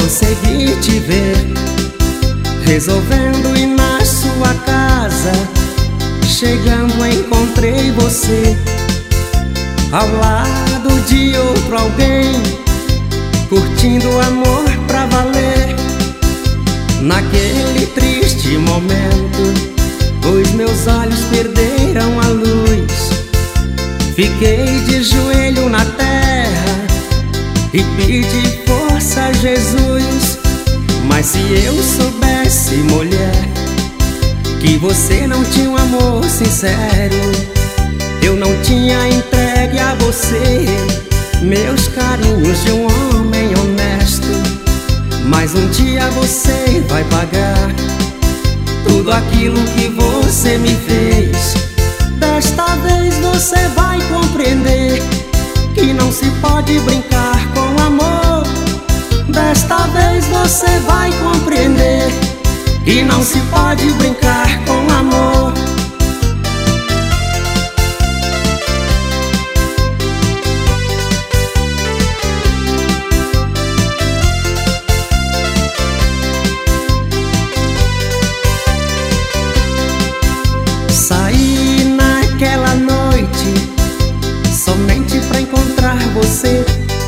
consegui te ver, resolvendo ir na sua casa. Chegando encontrei você ao lado de outro alguém, curtindo amor pra valer. Naquele triste momento, os meus olhos perderam a luz. Fiquei de joelho na terra e pedi força a Jesus. Mas se eu soubesse, mulher, que você não tinha um amor sincero, eu não tinha entregue a você meus carinhos de um homem honesto. Mas um dia você vai pagar tudo aquilo que você me fez. Desta vez você vai compreender que não se pode brincar com amor. Desta vez você vai compreender que não se pode brincar com amor. Saí naquela noite somente pra encontrar você.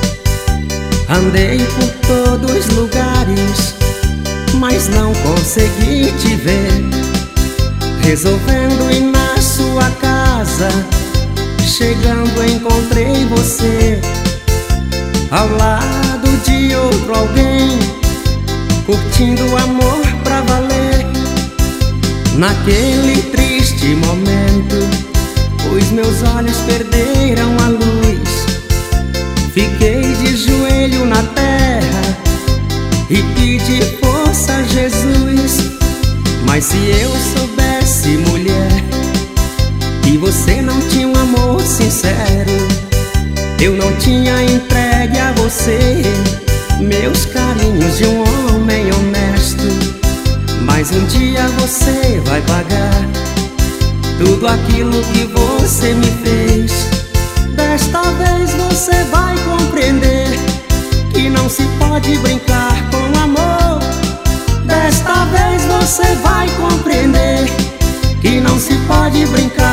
Andei por todos os lugares, mas não consegui te ver. Resolvendo ir na sua casa, chegando encontrei você ao lado de outro alguém, curtindo amor pra valer. Naquele triste momento, os meus olhos perderam a luz. Fiquei de joelho na terra e pedi força a Jesus. Mas se eu soubesse, mulher, que você não tinha um amor sincero, eu não tinha entregue a você meus carinhos de um homem honesto. Mas um dia você vai pagar tudo aquilo que você me fez. Desta vez você vai compreender que não se pode brincar com amor. Desta vez você vai compreender que não se pode brincar